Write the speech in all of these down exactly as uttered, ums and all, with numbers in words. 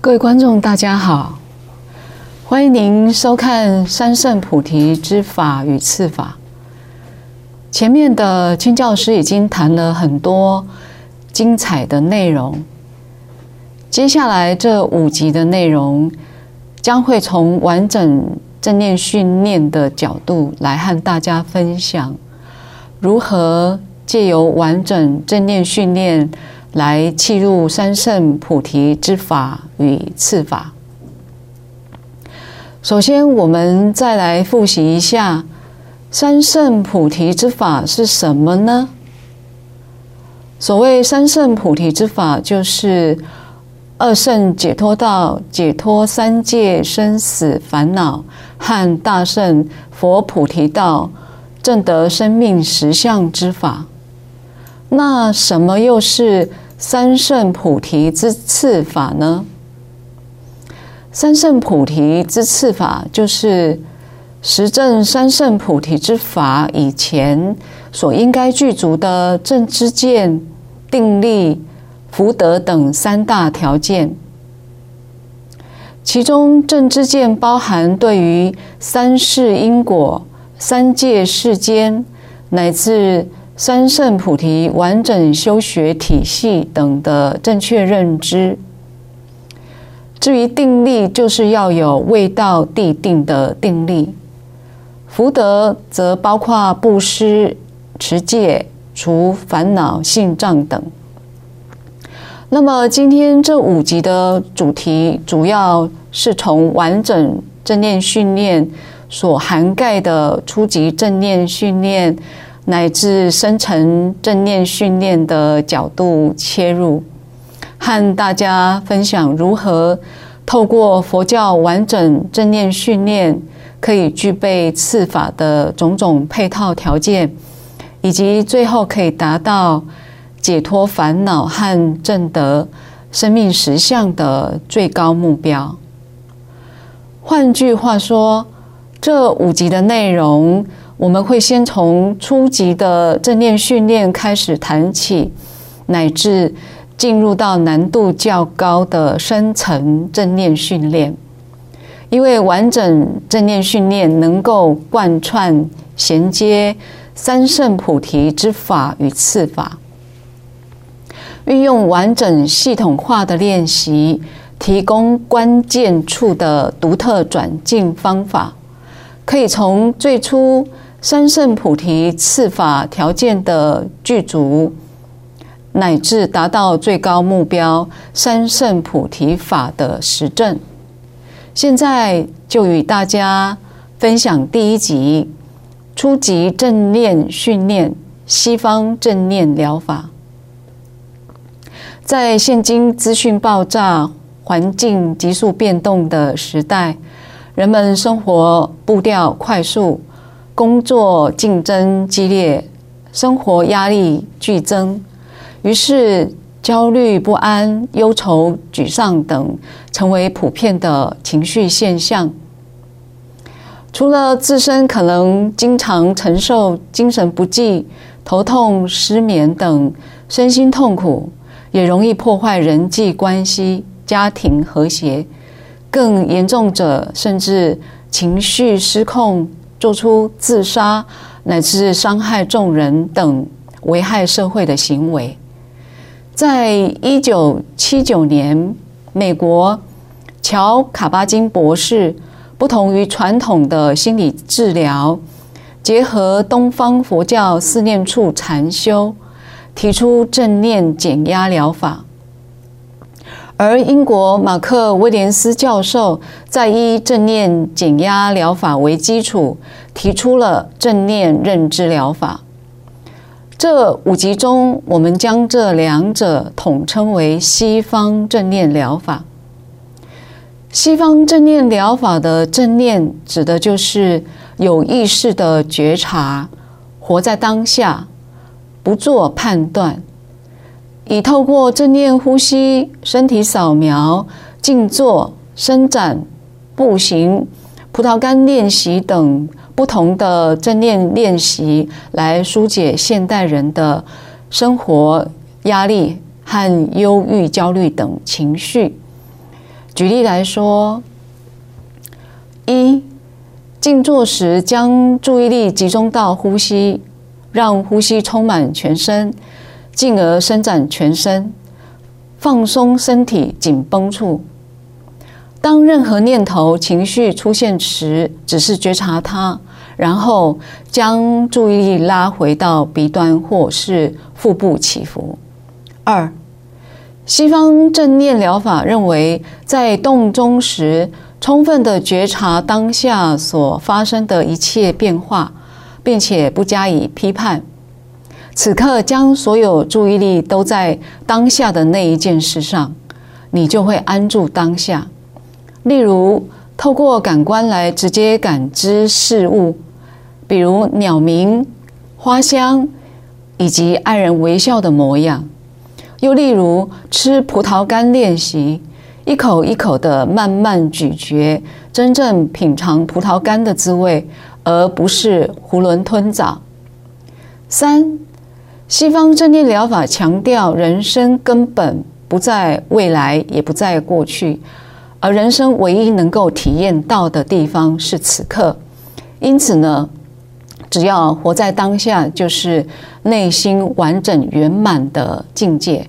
各位观众，大家好，欢迎您收看三圣菩提之法与次法。前面的青教师已经谈了很多精彩的内容，接下来这五集的内容将会从完整正念训练的角度来和大家分享，如何借由完整正念训练来契入三圣菩提之法与次法。首先，我们再来复习一下三圣菩提之法是什么呢？所谓三圣菩提之法，就是二圣解脱道，解脱三界生死烦恼，和大圣佛菩提道，证得生命实相之法。那什么又是三圣菩提之次法呢？三圣菩提之次法，就是实证三圣菩提之法以前所应该具足的正知见、定力、福德等三大条件。其中正知见包含对于三世因果、三界世间乃至三圣菩提完整修学体系等的正确认知。至于定力，就是要有未到地定的定力。福德则包括布施、持戒、除烦恼性障等。那么今天这五集的主题，主要是从完整正念训练所涵盖的初级正念训练乃至深层正念训练的角度切入，和大家分享如何透过佛教完整正念训练，可以具备次法的种种配套条件，以及最后可以达到解脱烦恼和证得生命实相的最高目标。换句话说，这五集的内容，我们会先从初级的正念训练开始谈起，乃至进入到难度较高的深层正念训练。因为完整正念训练能够贯穿衔接三圣菩提之法与次法，运用完整系统化的练习，提供关键处的独特转进方法，可以从最初三圣菩提次法条件的具足，乃至达到最高目标三圣菩提法的实证。现在就与大家分享第一集初级正念训练西方正念疗法。在现今资讯爆炸、环境急速变动的时代，人们生活步调快速，工作竞争激烈，生活压力剧增，于是焦虑不安、忧愁沮丧等成为普遍的情绪现象。除了自身可能经常承受精神不济、头痛、失眠等身心痛苦，也容易破坏人际关系、家庭和谐，更严重者甚至情绪失控，做出自杀乃至伤害众人等危害社会的行为。在一九七九年，美国乔卡巴金博士不同于传统的心理治疗，结合东方佛教四念处禅修，提出正念减压疗法。而英国马克威廉斯教授在以正念减压疗法为基础，提出了正念认知疗法。这五集中，我们将这两者统称为西方正念疗法。西方正念疗法的正念，指的就是有意识的觉察，活在当下，不做判断，以透过正念呼吸、身体扫描、静坐、伸展、步行、葡萄干练习等不同的正念练习，来疏解现代人的生活压力和忧郁、焦虑等情绪。 举例来说，一，静坐时将注意力集中到呼吸，让呼吸充满全身，进而伸展全身，放松身体紧绷处。当任何念头、情绪出现时，只是觉察它，然后将注意力拉回到鼻端或是腹部起伏。二，西方正念疗法认为，在动中时，充分的觉察当下所发生的一切变化，并且不加以批判。此刻将所有注意力都在当下的那一件事上，你就会安住当下。例如，透过感官来直接感知事物，比如鸟鸣、花香以及爱人微笑的模样。又例如，吃葡萄干练习，一口一口的慢慢咀嚼，真正品尝葡萄干的滋味，而不是囫囵吞枣。三，西方正念疗法强调人生根本不在未来，也不在过去，而人生唯一能够体验到的地方是此刻。因此呢，只要活在当下，就是内心完整圆满的境界。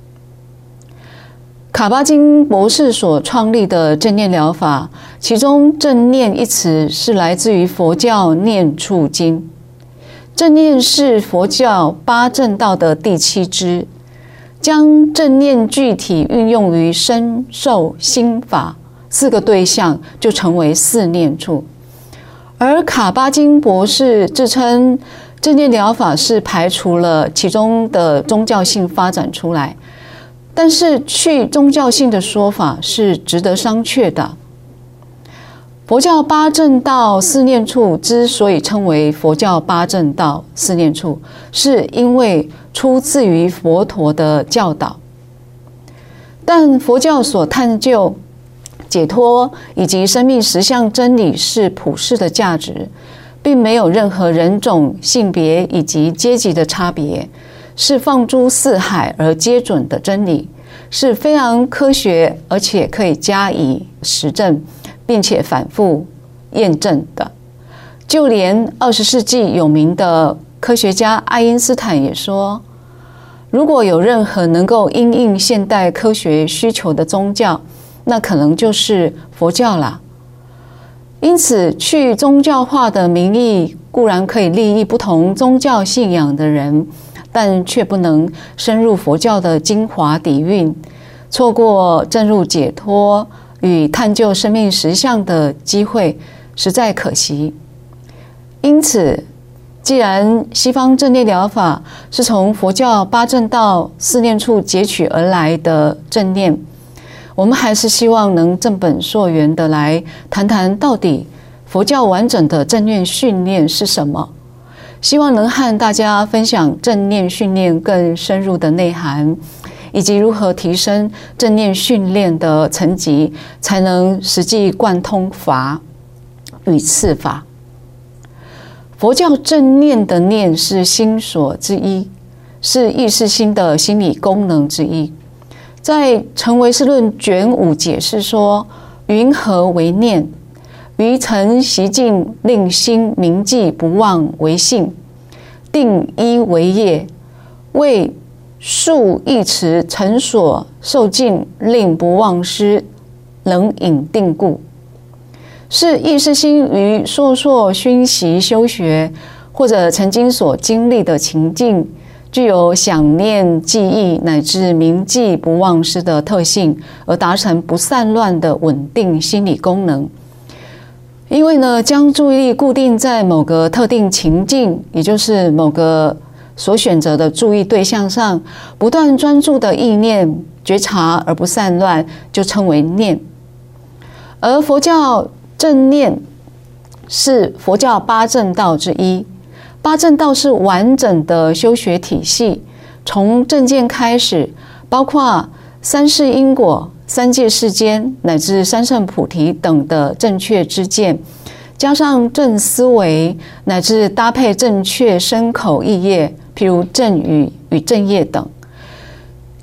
卡巴金博士所创立的正念疗法，其中正念一词是来自于佛教念处经。正念是佛教八正道的第七支，将正念具体运用于身受心法四个对象，就成为四念处。而卡巴金博士自称正念疗法是排除了其中的宗教性发展出来，但是去宗教性的说法是值得商榷的。佛教八正道四念处之所以称为佛教八正道四念处，是因为出自于佛陀的教导。但佛教所探究解脱以及生命实相真理是普世的价值，并没有任何人种、性别以及阶级的差别，是放诸四海而皆准的真理，是非常科学，而且可以加以实证，并且反复验证的。就连二十世纪有名的科学家爱因斯坦也说，如果有任何能够因应现代科学需求的宗教，那可能就是佛教啦。因此，去宗教化的名义固然可以利益不同宗教信仰的人，但却不能深入佛教的精华底蕴，错过证入解脱与探究生命实相的机会，实在可惜。因此，既然西方正念疗法是从佛教八正道四念处截取而来的正念，我们还是希望能正本溯源的来谈谈，到底佛教完整的正念训练是什么？希望能和大家分享正念训练更深入的内涵，以及如何提升正念训练的层级，才能实际贯通法与次法。佛教正念的念是心所之一，是意识心的心理功能之一。在《成唯识论》卷五解释说：云何为念？于曾习静，令心铭记不忘为性；定一为业，为数一持成所受尽，令不忘失，能引定故。是意识心于烁烁熏习修学，或者曾经所经历的情境，具有想念、记忆乃至铭记不忘失的特性，而达成不散乱的稳定心理功能。因为呢，将注意力固定在某个特定情境，也就是某个所选择的注意对象上，不断专注的意念觉察而不散乱，就称为念。而佛教正念是佛教八正道之一。八正道是完整的修学体系，从正见开始，包括三世因果、三界世间乃至三圣菩提等的正确知见，加上正思维，乃至搭配正确身口意业，譬如正语与正业等，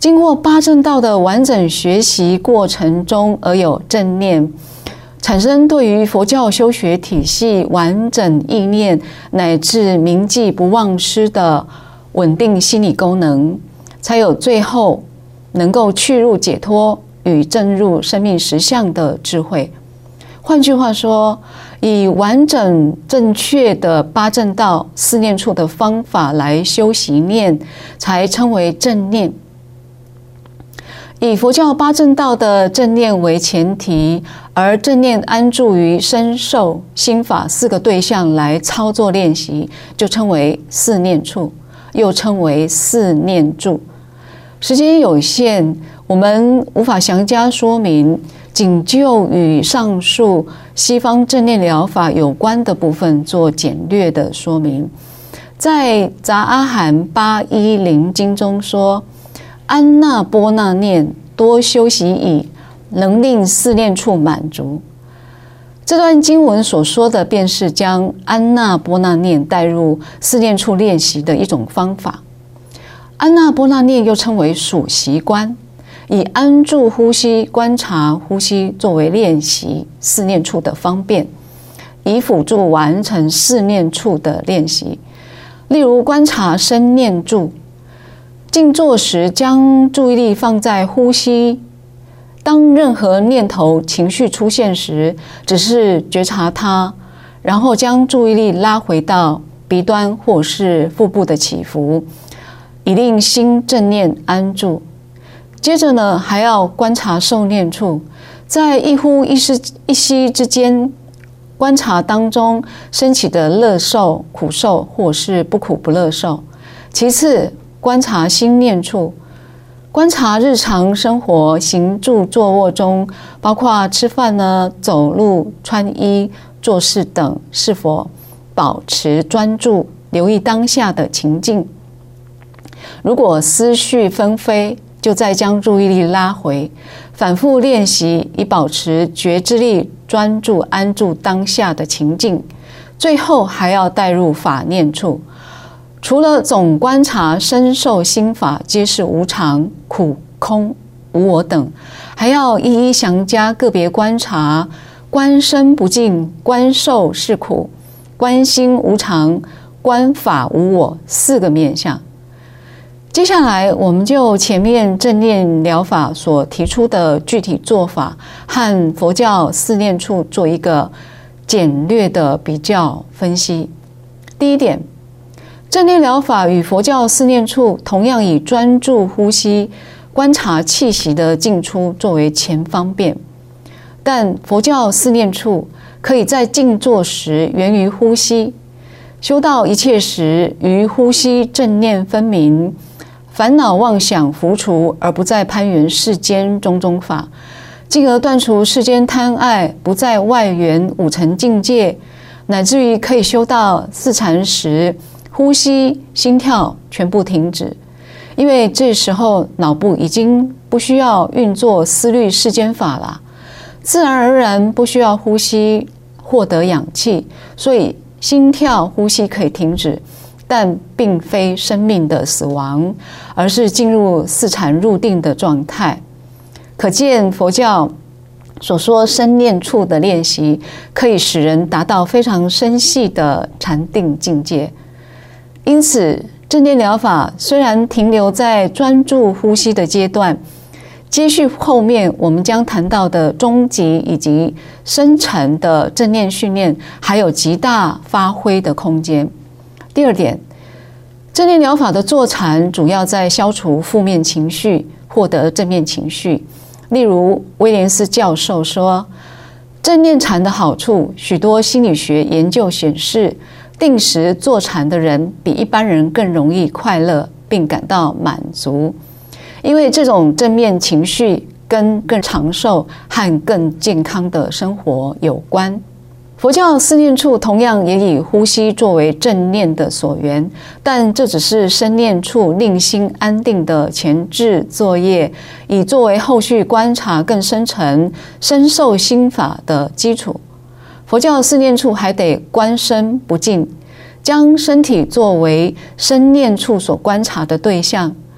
经过八正道的完整学习过程中而有正念，产生对于佛教修学体系完整意念乃至铭记不忘失的稳定心理功能，才有最后能够去入解脱与证入生命实相的智慧。换句话说，以完整正确的八正道四念处的方法来修习念，才称为正念。以佛教八正道的正念为前提，而正念安住于身受心法四个对象来操作练习，就称为四念处，又称为四念住。时间有限，我们无法详加说明，仅就与上述西方正念疗法有关的部分做简略的说明。在杂阿含八一零经中说，安那波那念多修习矣，能令四念处满足。这段经文所说的便是将安那波那念带入四念处练习的一种方法。安那波那念又称为数息观，以安住呼吸、观察呼吸作为练习四念处的方便，以辅助完成四念处的练习。例如观察身念住，静坐时将注意力放在呼吸，当任何念头情绪出现时，只是觉察它，然后将注意力拉回到鼻端或是腹部的起伏，以令心正念安住。接着呢，还要观察受念处，在一呼一吸一吸之间，观察当中升起的乐受、苦受或是不苦不乐受。其次，观察心念处，观察日常生活行住坐卧中，包括吃饭呢、走路、穿衣、做事等，是否保持专注，留意当下的情境。如果思绪纷飞，就再将注意力拉回，反复练习，以保持觉知力专注安住当下的情境。最后还要带入法念处，除了总观察身受心法皆是无常、苦、空、无我等，还要一一详加个别观察，观身不净，观受是苦，观心无常，观法无我四个面向。接下来，我们就前面正念疗法所提出的具体做法和佛教四念处做一个简略的比较分析。第一点，正念疗法与佛教四念处同样以专注呼吸、观察气息的进出作为前方便，但佛教四念处可以在静坐时源于呼吸，修到一切时于呼吸正念分明，烦恼妄想浮除，而不再攀缘世间种种法，进而断除世间贪爱，不再外缘五尘境界，乃至于可以修到四禅时，呼吸、心跳全部停止，因为这时候脑部已经不需要运作思虑世间法了，自然而然不需要呼吸获得氧气，所以心跳、呼吸可以停止。但并非生命的死亡，而是进入四禅入定的状态。可见佛教所说身念处的练习，可以使人达到非常深细的禅定境界。因此，正念疗法虽然停留在专注呼吸的阶段，接续后面我们将谈到的中级以及深层的正念训练，还有极大发挥的空间。第二点，正念疗法的坐禅主要在消除负面情绪，获得正面情绪。例如，威廉斯教授说，正念禅的好处，许多心理学研究显示，定时坐禅的人比一般人更容易快乐，并感到满足，因为这种正面情绪跟更长寿和更健康的生活有关。佛教四念处同样也以呼吸作为正念的所缘，但这只是身念处令心安定的前置作业，以作为后续观察更深层身受心法的基础。佛教四念处还得观身不净，将身体作为身念处所观察的对象。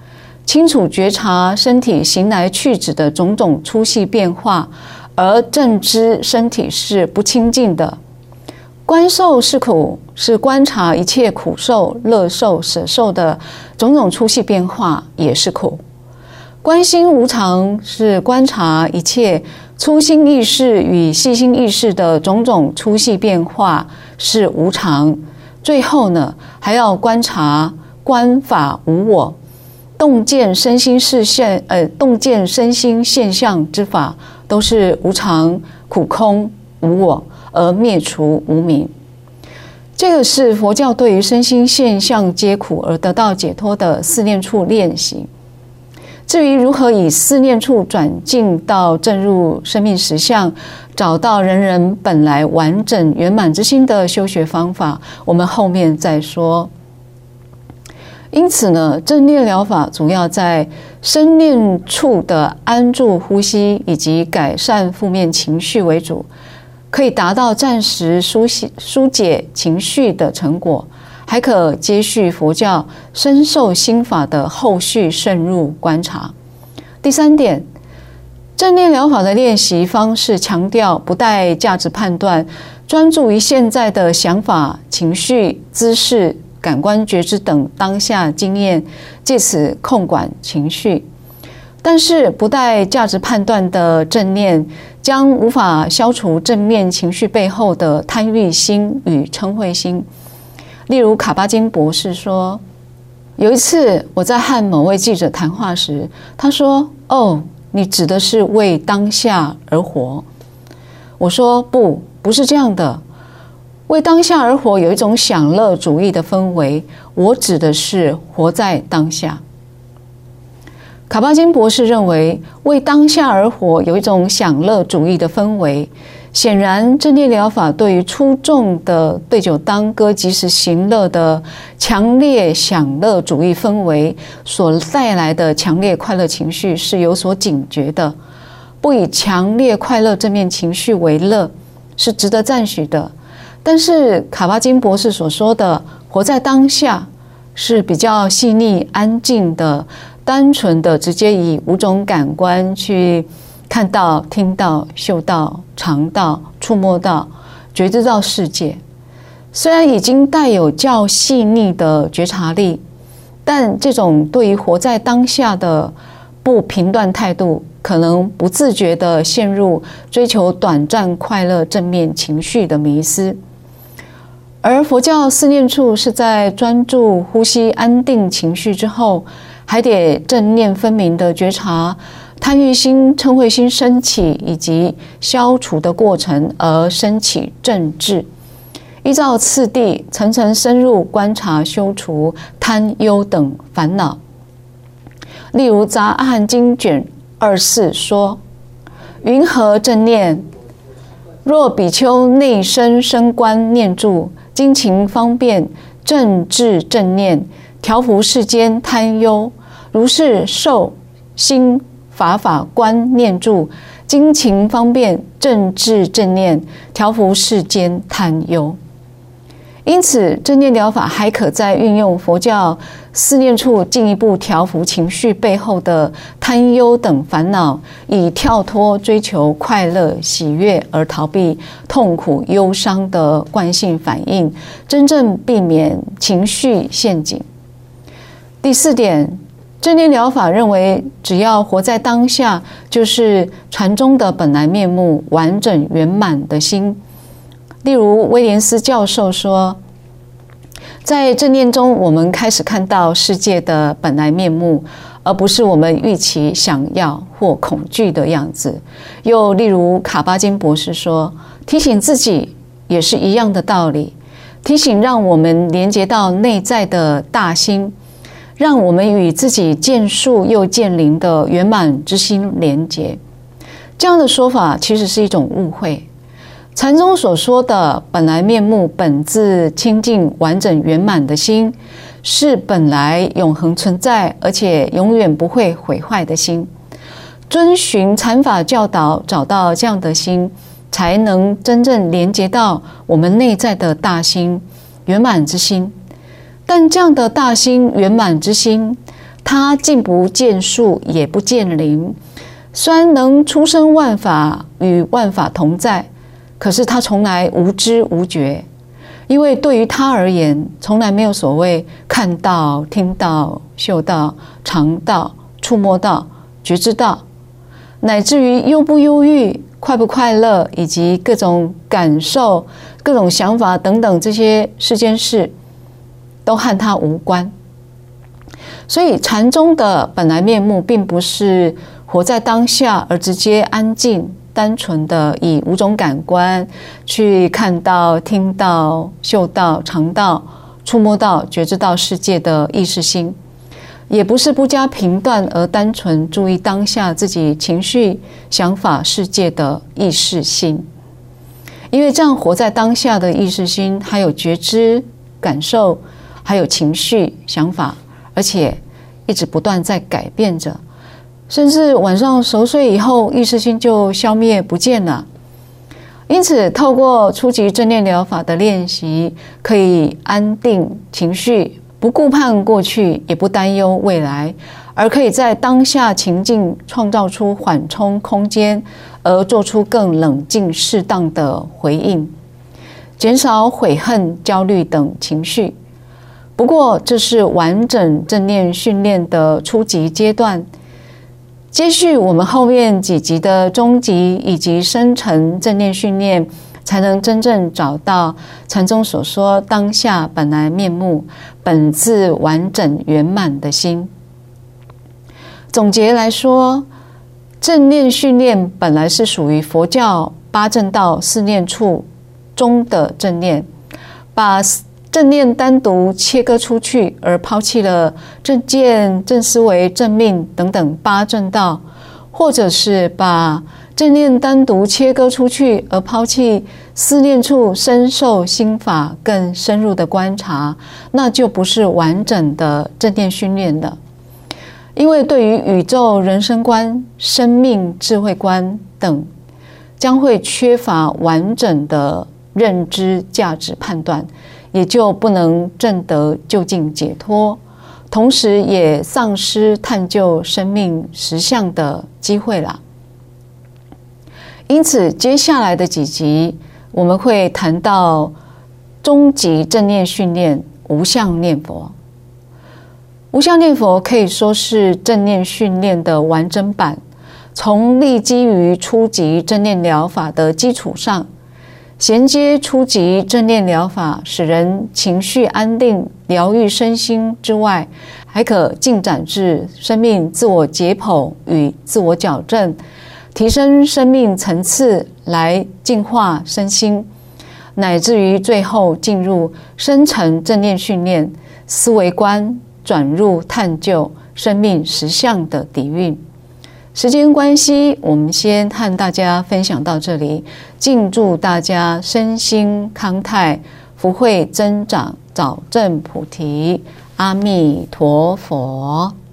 清楚觉察身体行来去止的种种粗细变化，而正知身体是不清净的。观受是苦，是观察一切苦受、乐受、舍受的种种粗细变化，也是苦。观心无常，是观察一切粗心意识与细心意识的种种粗细变化，是无常。最后呢，还要观察观法无我，洞见身心事现，呃，洞见身心现象之法，都是无常、苦空、无我，而灭除无明。这个是佛教对于身心现象皆苦而得到解脱的四念处练习。至于如何以四念处转进到正入生命实相，找到人人本来完整圆满之心的修学方法，我们后面再说。因此呢，正念疗法主要在身念处的安住呼吸以及改善负面情绪为主，可以达到暂时疏疏解情绪的成果，还可接续佛教深受心法的后续深入观察。第三点，正念疗法的练习方式强调不带价值判断，专注于现在的想法、情绪、姿势、感官觉知等当下经验，借此控管情绪。但是不带价值判断的正念将无法消除正面情绪背后的贪欲心与嗔恚心。例如卡巴金博士说，有一次我在和某位记者谈话时，他说：哦，你指的是为当下而活。我说不，不是这样的。为当下而活有一种享乐主义的氛围，我指的是活在当下。卡巴金博士认为，为当下而活有一种享乐主义的氛围。显然，正念疗法对于粗重的对酒当歌、及时行乐的强烈享乐主义氛围所带来的强烈快乐情绪是有所警觉的。不以强烈快乐正面情绪为乐，是值得赞许的。但是卡巴金博士所说的活在当下，是比较细腻、安静的、单纯的，直接以五种感官去看到、听到、嗅到、尝到、触摸到、觉知到世界。虽然已经带有较细腻的觉察力，但这种对于活在当下的不评断态度，可能不自觉地陷入追求短暂快乐正面情绪的迷思。而佛教四念处是在专注呼吸、安定情绪之后，还得正念分明的觉察贪欲心、嗔恚心升起以及消除的过程，而升起正智。依照次第，层层深入观察修除贪忧等烦恼。例如《杂阿含经》卷二四说：云何正念？若比丘内身升观念住，精勤方便，正智正念，调伏世间贪忧。如是受心法法观念住，精勤方便，正智正念，调伏世间贪忧。因此，正念疗法还可在运用佛教四念处进一步调伏情绪背后的贪忧等烦恼，以跳脱追求快乐喜悦而逃避痛苦忧伤的惯性反应，真正避免情绪陷阱。第四点，正念疗法认为，只要活在当下，就是禅宗的本来面目，完整圆满的心。例如威廉斯教授说，在正念中，我们开始看到世界的本来面目，而不是我们预期、想要或恐惧的样子。又例如卡巴金博士说，提醒自己也是一样的道理，提醒让我们连接到内在的大心，让我们与自己见树又见林的圆满之心连结。这样的说法其实是一种误会。禅宗所说的本来面目，本自清净完整圆满的心，是本来永恒存在，而且永远不会毁坏的心。遵循禅法教导，找到这样的心，才能真正连接到我们内在的大心圆满之心。但这样的大心圆满之心，它他既不见树，也不见林。虽然能出生万法，与万法同在，可是他从来无知无觉，因为对于他而言，从来没有所谓看到、听到、嗅到、尝到、触摸到、觉知到，乃至于忧不忧郁、快不快乐，以及各种感受、各种想法等等这些世间事，都和他无关。所以禅宗的本来面目，并不是活在当下，而直接安静、单纯的以五种感官去看到、听到、嗅到、尝到、触摸到、觉知到世界的意识心，也不是不加评断而单纯注意当下自己情绪、想法世界的意识心。因为这样活在当下的意识心，还有觉知、感受，还有情绪、想法，而且一直不断在改变着，甚至晚上熟睡以后，意识心就消灭不见了。因此，透过初级正念疗法的练习，可以安定情绪，不顾盼过去，也不担忧未来，而可以在当下情境创造出缓冲空间，而做出更冷静适当的回应，减少悔恨、焦虑等情绪。不过，这是完整正念训练的初级阶段。接续我们后面几集的中级以及深层正念训练，才能真正找到禅宗所说当下本来面目、本自完整圆满的心。总结来说，正念训练本来是属于佛教八正道四念处中的正念，把正念单独切割出去，而抛弃了正见、正思维、正命等等八正道，或者是把正念单独切割出去，而抛弃四念处深受心法更深入的观察，那就不是完整的正念训练了。因为对于宇宙人生观、生命智慧观等，将会缺乏完整的认知价值判断，也就不能证得究竟解脱，同时也丧失探究生命实相的机会了。因此，接下来的几集我们会谈到终极正念训练无相念佛。无相念佛可以说是正念训练的完整版，从立基于初级正念疗法的基础上，衔接初级正念疗法，使人情绪安定、疗愈身心之外，还可进展至生命自我解剖与自我矫正，提升生命层次来净化身心，乃至于最后进入深层正念训练，思维观转入探究生命实相的底蕴。时间关系，我们先和大家分享到这里，敬祝大家身心康泰，福慧增长，早证菩提。阿弥陀佛。